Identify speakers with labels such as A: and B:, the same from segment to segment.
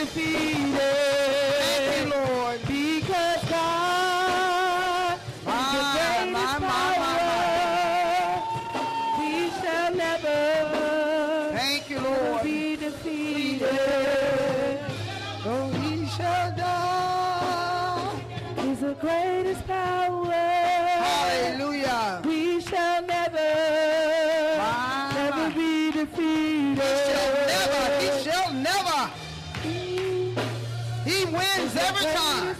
A: defeated.
B: Thank you, Lord.
A: Because God is the greatest power. We shall never
B: Thank you, Lord.
A: be defeated.
B: Oh, he shall die.
A: He's the greatest power.
B: Hallelujah.
A: We shall never be defeated.
B: He shall never. He wins every time.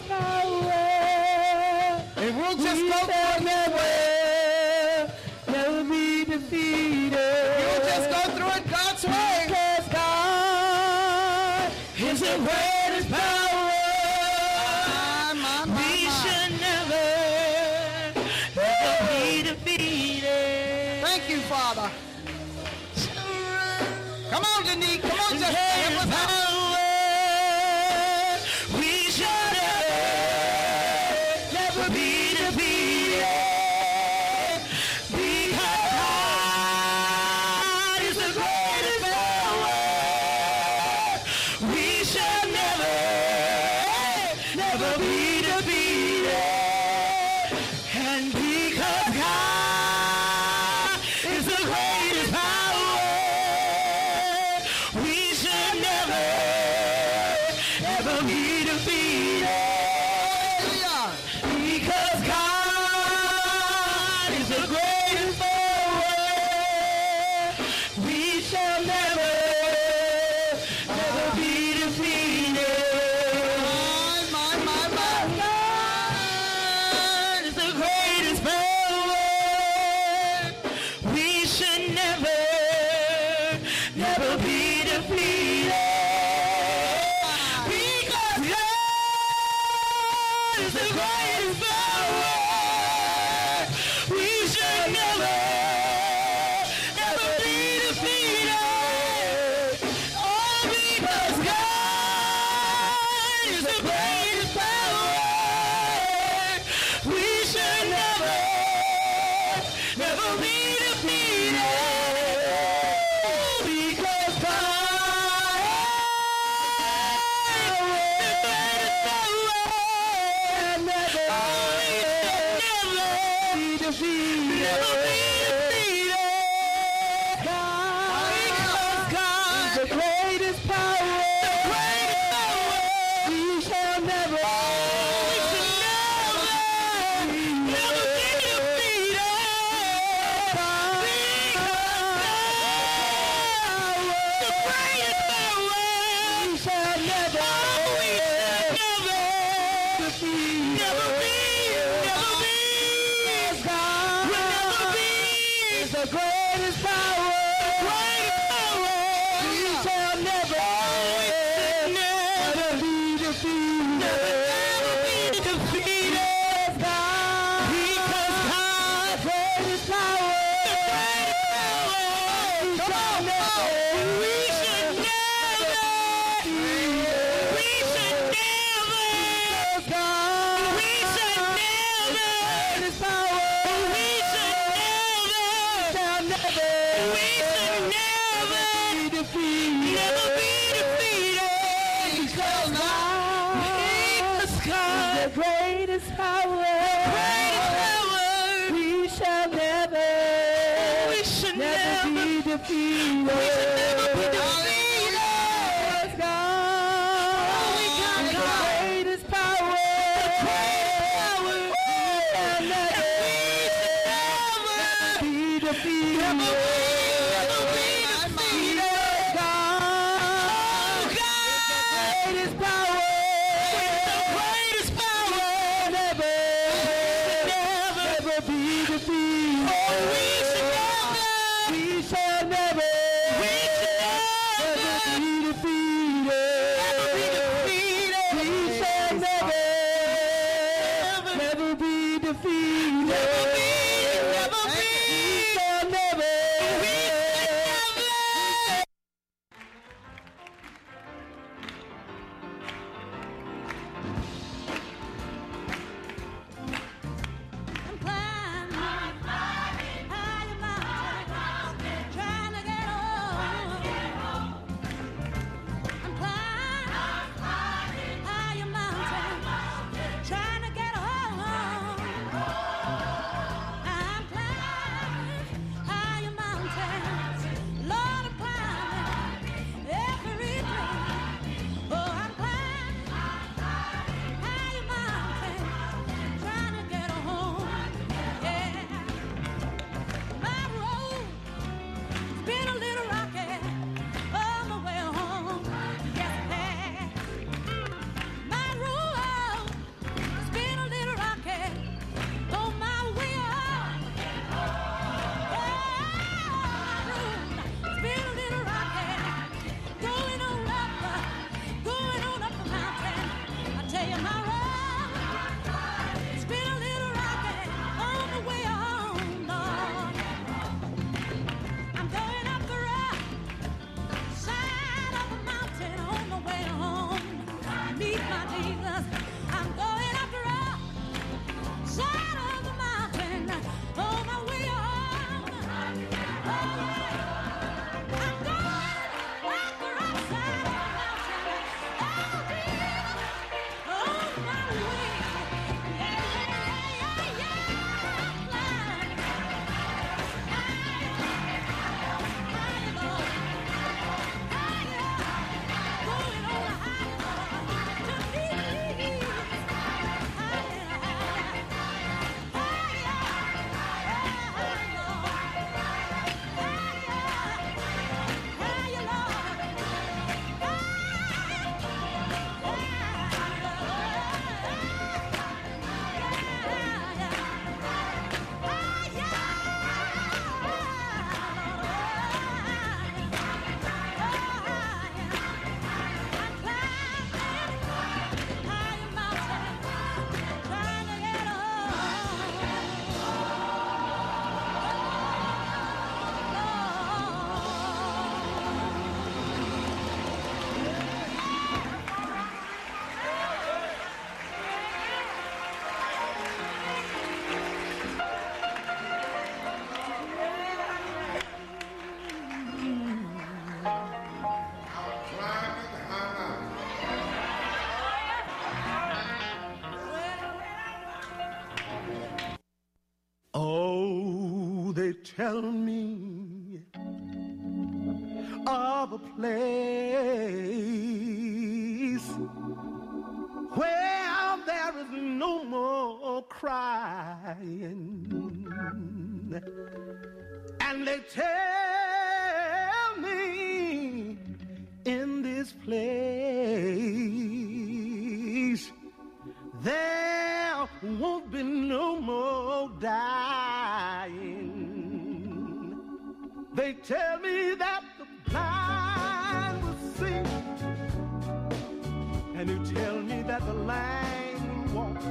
B: And we'll just go through it this way.
A: Never be defeated.
B: You'll just go through it God's way.
A: Because God is the greatest power. We should never be defeated.
B: Thank you, Father. Come on, Denise. Come on, just help us out.
A: We should never be defeated. Because God is the greatest power. We should never be defeated. And because God is the greatest power, we should never be defeated. Because God is the greatest power, we shall never be defeated. God is the greatest power, we should never be defeated. Because God is the greatest power, we should never be defeated. Oh, because God is the greatest power, we should never be defeated. Because God the greatest power, we shall never be the greatest power, we shall never be defeated. God, because God, the greatest power, we should never the greatest power, we shall never be defeated. God, the greatest power, be defeated. Tell me of a place where there is no more crying, and they tell me in this place there won't be no more dying. They tell me that the blind will see, and they tell me that the lame will walk.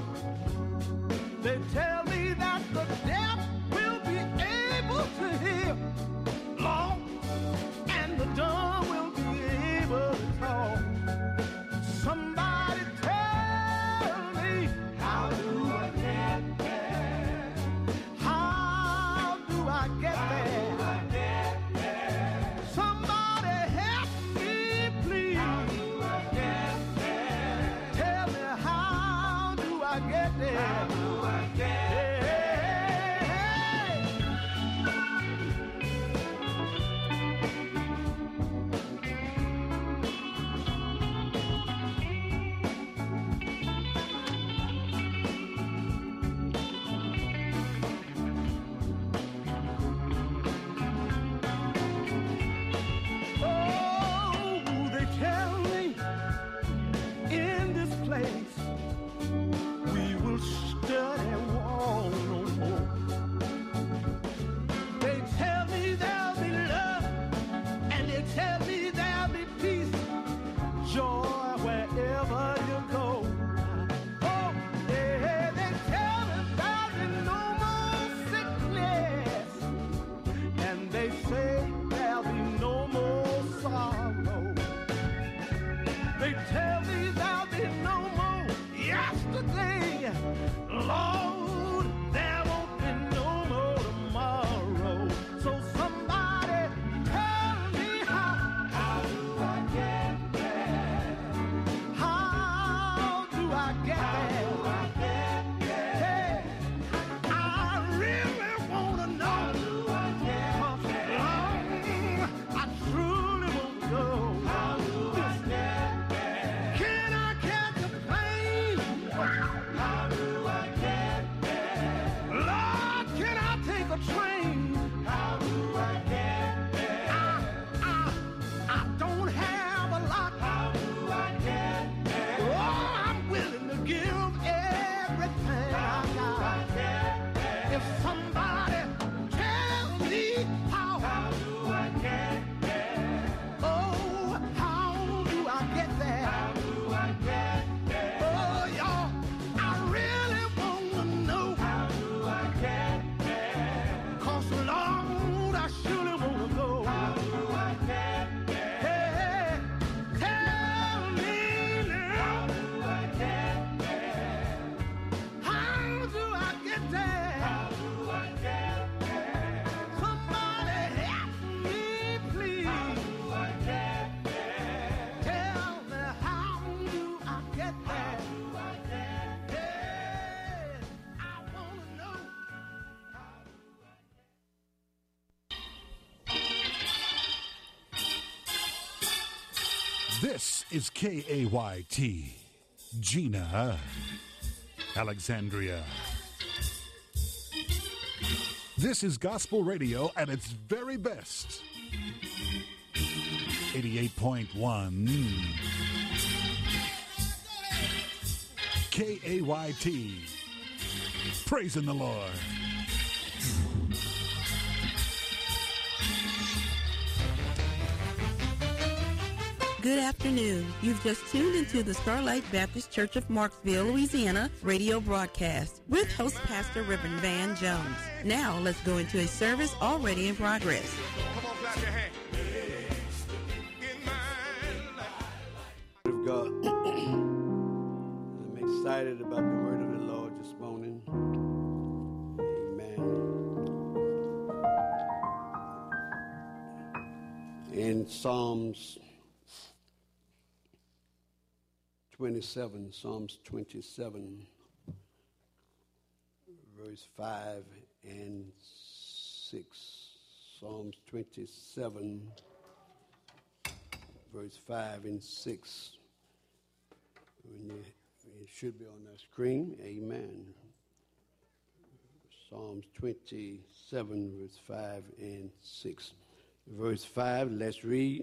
A: They tell me that the deaf will be able to hear, Lord, and the dumb will be able to talk. Somebody tell me, how do I get there? How do I get there? Give
C: This is KAYT, Gina, Alexandria. This is gospel radio at its very best. 88.1 KAYT. Praising the Lord.
D: Good afternoon. You've just tuned into the Starlight Baptist Church of Marksville, Louisiana radio broadcast with host Pastor Reverend Van Jones. Now let's go into a service already in progress.
A: Come on, clap your hands.
E: God. I'm excited about the word of the Lord this morning. Amen. In Psalms 27, verse 5 and 6. Psalms 27, verse 5 and 6. It should be on the screen. Amen. Psalms 27, verse 5 and 6. Verse 5, let's read.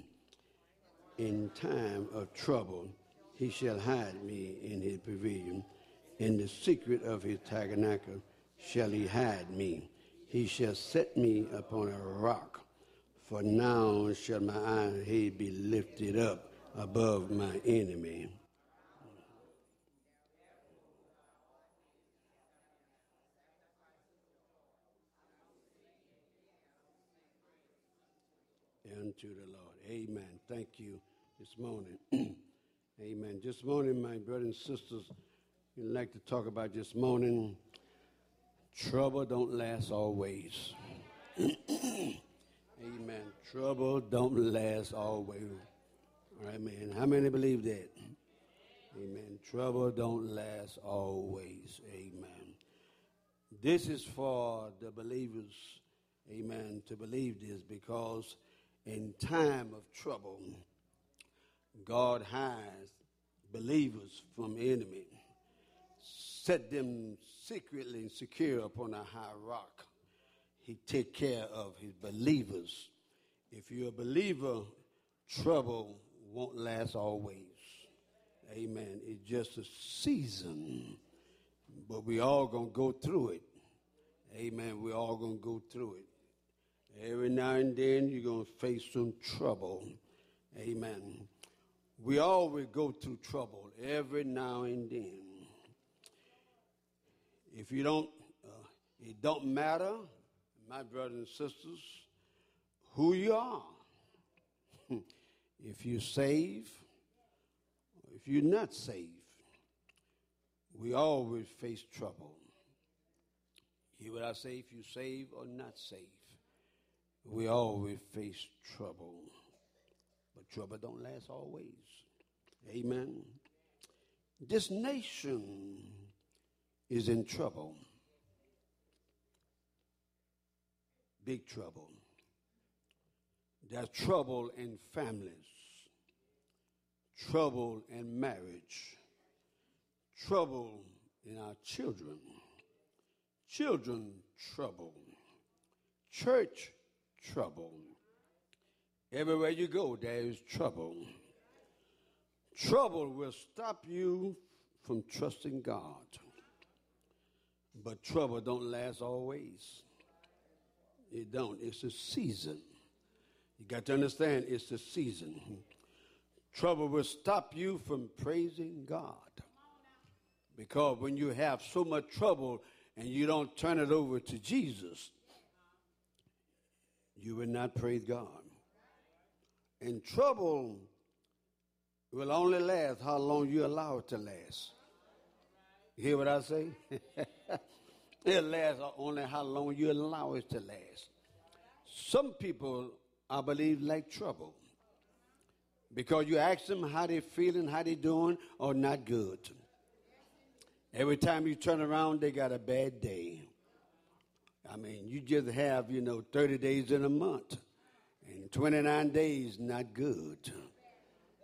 E: In time of trouble, he shall hide me in his pavilion. In the secret of his tabernacle shall he hide me. He shall set me upon a rock. For now shall my head be lifted up above my enemy. Unto the Lord. Amen. Thank you this morning. Amen. This morning, my brothers and sisters, we'd like to talk about this morning, trouble don't last always. Amen. Trouble don't last always. Amen. How many believe that? Amen. Trouble don't last always. Amen. This is for the believers, amen, to believe this, because in time of trouble, God hides believers from enemy, set them secretly and secure upon a high rock. He take care of his believers. If you're a believer, trouble won't last always. Amen. It's just a season, but we all going to go through it. Amen. We're all going to go through it. Every now and then you're going to face some trouble. Amen. We always go through trouble every now and then. If you don't, it don't matter, my brothers and sisters, who you are. If you're saved, or if you're not saved, we always face trouble. Hear what I say? If you're saved or not saved, we always face trouble. But trouble don't last always. Amen. This nation is in trouble. Big trouble. There's trouble in families, trouble in marriage, trouble in our children, children trouble, church trouble. Everywhere you go, there is trouble. Trouble will stop you from trusting God. But trouble don't last always. It don't. It's a season. You got to understand, it's a season. Trouble will stop you from praising God. Because when you have so much trouble and you don't turn it over to Jesus, you will not praise God. And trouble will only last how long you allow it to last. You hear what I say? It'll last only how long you allow it to last. Some people, I believe, like trouble. Because you ask them how they feeling, how they doing, or not good. Every time you turn around, they got a bad day. I mean, you just have, 30 days in a month. And 29 days, not good.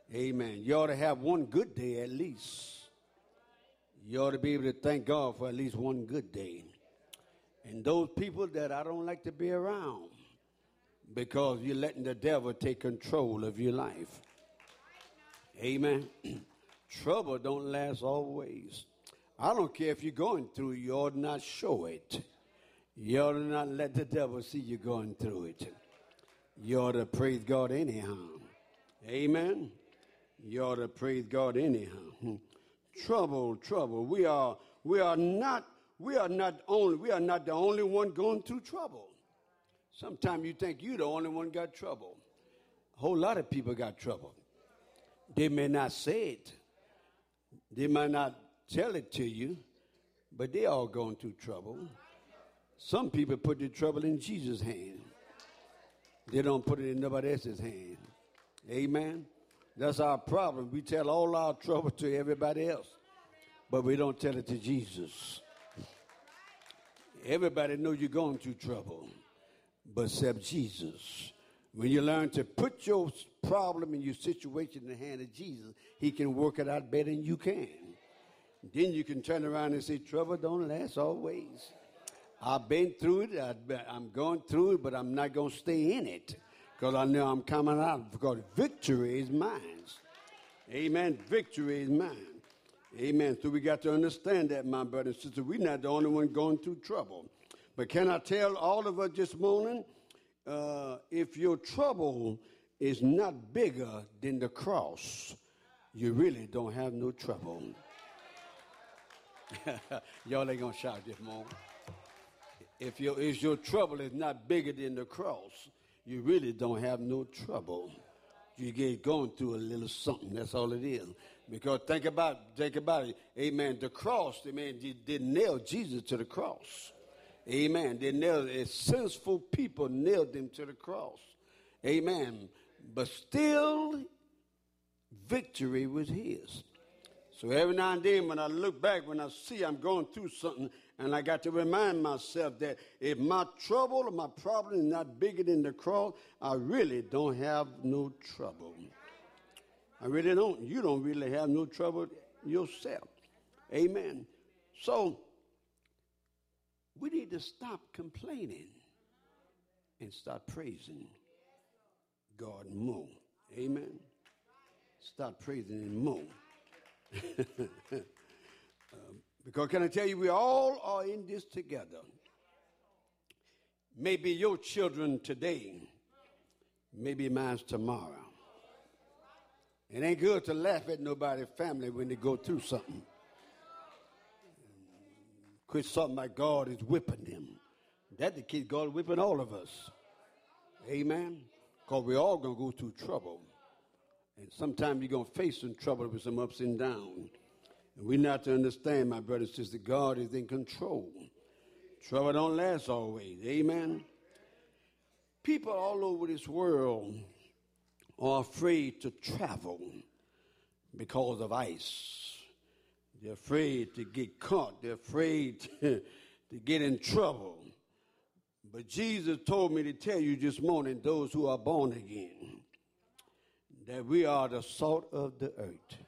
E: Amen. You ought to have one good day at least. You ought to be able to thank God for at least one good day. And those people that I don't like to be around because you're letting the devil take control of your life. Amen. Trouble don't last always. I don't care if you're going through it, you ought to not show it. You ought to not let the devil see you going through it. You ought to praise God anyhow. Amen. You ought to praise God anyhow. Trouble. We are not the only one going through trouble. Sometimes you think you're the only one got trouble. A whole lot of people got trouble. They may not say it. They might not tell it to you, but they all going through trouble. Some people put the trouble in Jesus' hand. They don't put it in nobody else's hand. Amen. That's our problem. We tell all our trouble to everybody else, but we don't tell it to Jesus. Everybody knows you're going through trouble, but except Jesus. When you learn to put your problem and your situation in the hand of Jesus, he can work it out better than you can. Then you can turn around and say, trouble don't last always. I've been through it. I'm going through it, but I'm not going to stay in it because I know I'm coming out because victory is mine. Amen. Victory is mine. Amen. So we got to understand that, my brother and sister. We're not the only one going through trouble. But can I tell all of us this morning, if your trouble is not bigger than the cross, you really don't have no trouble. Y'all ain't going to shout this morning. If your trouble is not bigger than the cross, you really don't have no trouble. You get going through a little something. That's all it is. Because think about it. Amen. The cross, amen, they nailed Jesus to the cross. Amen. They nailed it. Sinful people nailed him to the cross. Amen. But still, victory was his. So every now and then when I look back, when I see I'm going through something, and I got to remind myself that if my trouble or my problem is not bigger than the cross, I really don't have no trouble. I really don't. You don't really have no trouble yourself. Amen. So we need to stop complaining and start praising God more. Amen. Start praising him more. Because can I tell you, we all are in this together. Maybe your children today, maybe mine's tomorrow. It ain't good to laugh at nobody's family when they go through something. Quit something like God is whipping them. That's the kid God whipping all of us. Amen. Because we're all going to go through trouble. And sometimes you're going to face some trouble with some ups and downs. And we not to understand, my brothers and sisters, God is in control. Trouble don't last always. Amen. People all over this world are afraid to travel because of ice. They're afraid to get caught. They're afraid to get in trouble. But Jesus told me to tell you this morning, those who are born again, that we are the salt of the earth.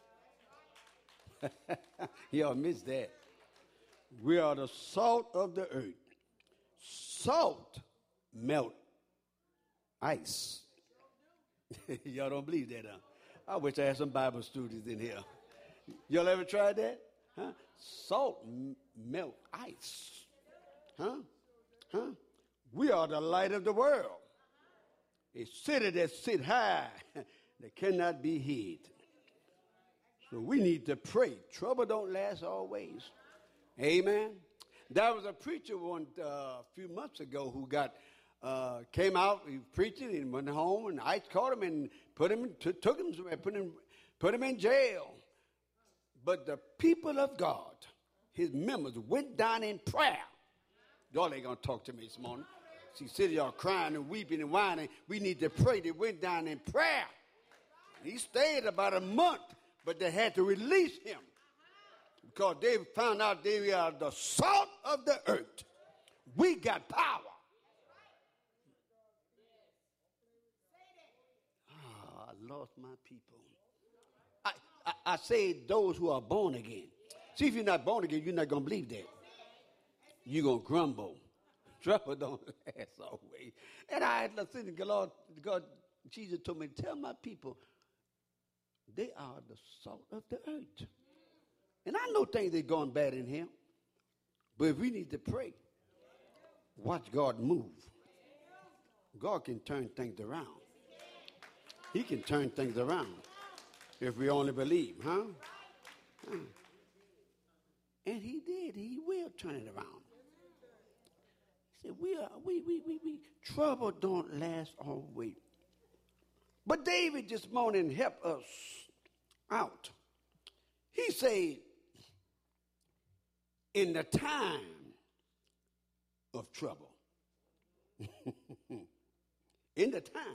E: Y'all missed that. We are the salt of the earth. Salt melt ice. Y'all don't believe that, huh? I wish I had some Bible students in here. Y'all ever tried that? Huh? Salt melt ice. Huh? We are the light of the world. A city that sit high that cannot be hid. So we need to pray. Trouble don't last always. Amen. There was a preacher a few months ago who came out, he was preaching and went home, and ICE caught him and took him somewhere, put him in jail. But the people of God, his members, went down in prayer. Y'all ain't going to talk to me this morning. See, city y'all crying and weeping and whining. We need to pray. They went down in prayer. He stayed about a month, but they had to release him because they found out they are the salt of the earth. We got power. I lost my people. I say those who are born again. See, if you're not born again, you're not going to believe that. You're going to grumble. Trouble don't last always. And I had to think, God, Jesus told me, tell my people, they are the salt of the earth. And I know things are going bad in here, but if we need to pray, watch God move. God can turn things around. He can turn things around if we only believe, huh? And he did. He will turn it around. He said, we trouble don't last always. But David this morning helped us out. He said, in the time of trouble, in the time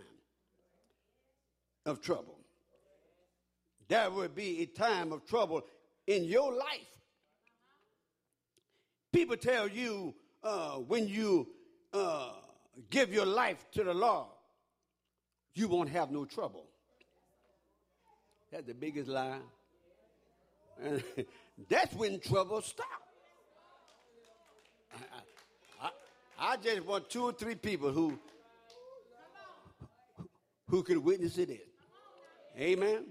E: of trouble, there will be a time of trouble in your life. People tell you when you give your life to the Lord, you won't have no trouble. That's the biggest lie. And that's when trouble stops. I just want 2 or 3 people who can witness it. Amen.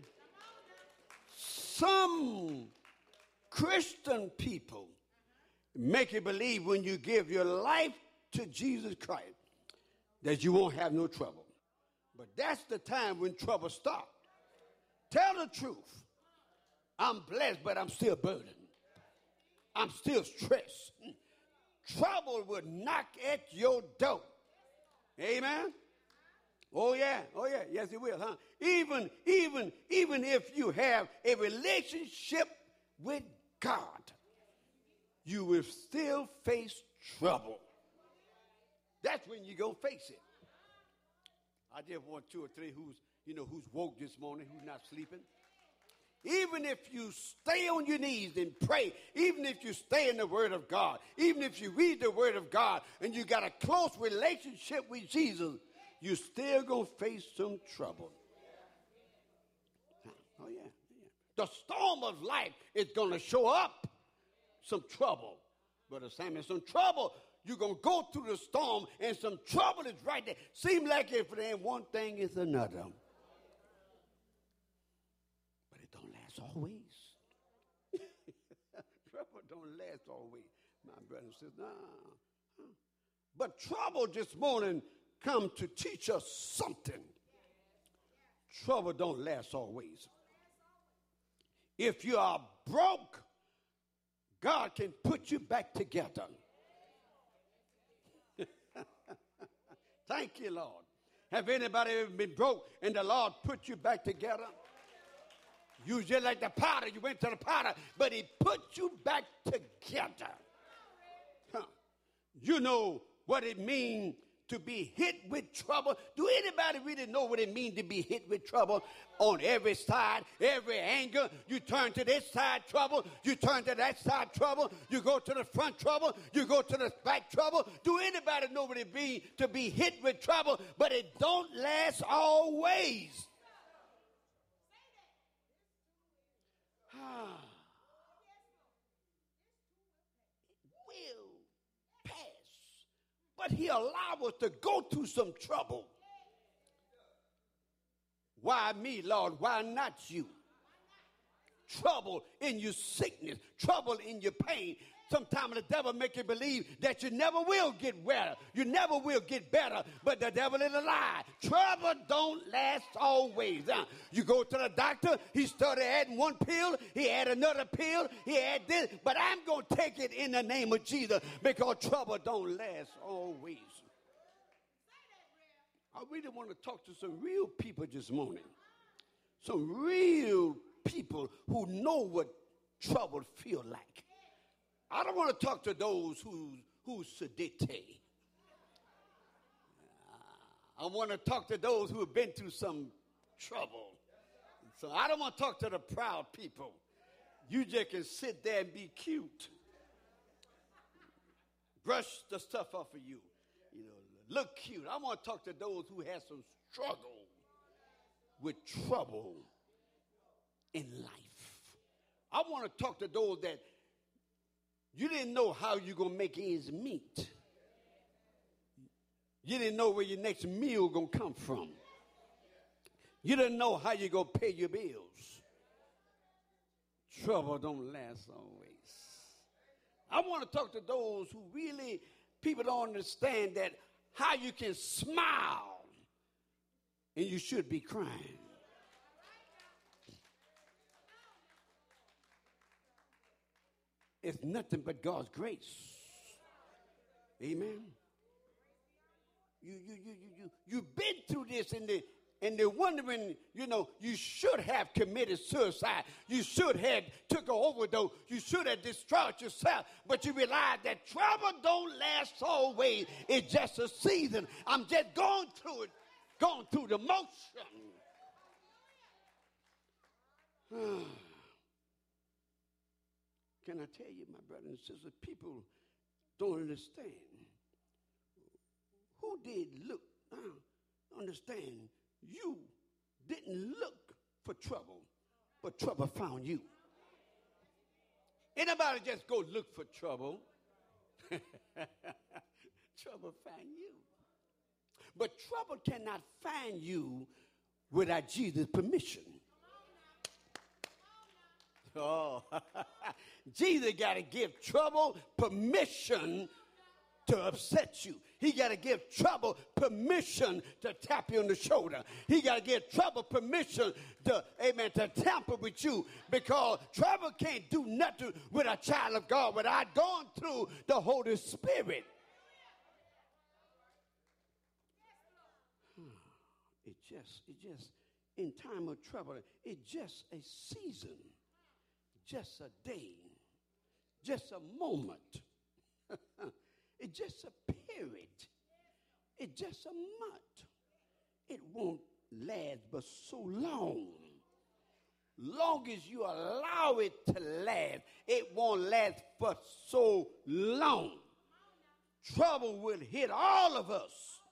E: Some Christian people make you believe when you give your life to Jesus Christ that you won't have no trouble. But that's the time when trouble stops. Tell the truth. I'm blessed, but I'm still burdened. I'm still stressed. Trouble will knock at your door. Amen? Oh, yeah. Oh, yeah. Yes, it will, huh? Even if you have a relationship with God, you will still face trouble. That's when you go face it. I just want 2 or 3 who's woke this morning, who's not sleeping. Even if you stay on your knees and pray, even if you stay in the Word of God, even if you read the Word of God and you got a close relationship with Jesus, you're still going to face some trouble. Oh, yeah. The storm of life is going to show up some trouble. Brother Samuel, some trouble. You're going to go through the storm and some trouble is right there. Seems like if it ain't one thing, it's another. But it don't last always. Trouble don't last always. My brother and sister, nah. But trouble this morning come to teach us something. Trouble don't last always. If you are broke, God can put you back together. Thank you, Lord. Have anybody ever been broke and the Lord put you back together? You just like the potter. You went to the potter, but he put you back together. Huh. You know what it means to be hit with trouble. Do anybody really know what it means to be hit with trouble? On every side, every angle, you turn to this side trouble, you turn to that side trouble, you go to the front trouble, you go to the back trouble. Do anybody know what it means to be hit with trouble? But it don't last always. But he allowed us to go through some trouble. Why me, Lord? Why not you? Trouble in your sickness, trouble in your pain. Sometimes the devil make you believe that you never will get better. You never will get better, but the devil is a lie. Trouble don't last always. You go to the doctor, he started adding one pill, he added another pill, he added this, but I'm going to take it in the name of Jesus because trouble don't last always. I really want to talk to some real people this morning. Some real people who know what trouble feel like. I don't want to talk to those who's sedate. I want to talk to those who have been through some trouble. So I don't want to talk to the proud people. You just can sit there and be cute. Brush the stuff off of you. You know, look cute. I want to talk to those who have some struggle with trouble in life. I want to talk to those that you didn't know how you're going to make ends meet. You didn't know where your next meal going to come from. You didn't know how you're going to pay your bills. Trouble don't last always. I want to talk to those who really, people don't understand that how you can smile and you should be crying. It's nothing but God's grace. Amen. You've been through this and they're wondering, you should have committed suicide. You should have took an overdose. You should have destroyed yourself. But you realize that trouble don't last always. It's just a season. I'm just going through it, going through the motion. Can I tell you, my brothers and sisters, people don't understand. Who did look? Understand, you didn't look for trouble, but trouble found you. Anybody just go look for trouble? Trouble find you. But trouble cannot find you without Jesus' permission. Oh, Jesus got to give trouble permission to upset you. He got to give trouble permission to tap you on the shoulder. He got to give trouble permission to, amen, to tamper with you, because trouble can't do nothing with a child of God without going through the Holy Spirit. It just, in time of trouble, it's just a season, just a day, just a moment. It's just a period. It's just a month. It won't last but so long. Long as you allow it to last, it won't last for so long. Trouble will hit all of us.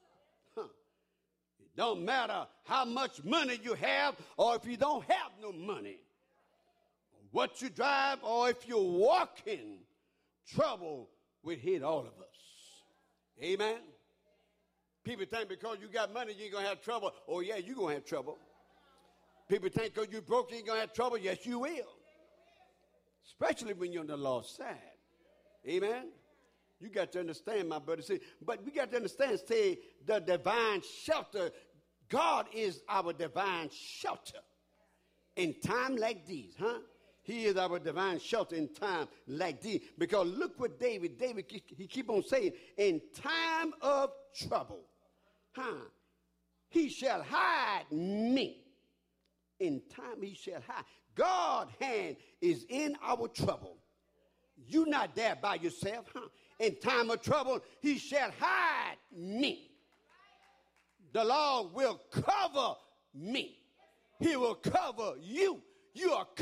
E: It don't matter how much money you have or if you don't have no money. What you drive or if you're walking, trouble will hit all of us. Amen. People think because you got money, you ain't going to have trouble. Oh, yeah, you're going to have trouble. People think because you're broke, you ain't going to have trouble. Yes, you will. Especially when you're on the lost side. Amen. You got to understand, my brother. See, but we got to understand, say, the divine shelter. God is our divine shelter in time like these, huh? He is our divine shelter in time like these. Because look what David, he keep on saying, in time of trouble, he shall hide me. In time he shall hide. God's hand is in our trouble. You're not there by yourself, In time of trouble, he shall hide me. The Lord will cover me. He will cover you. You are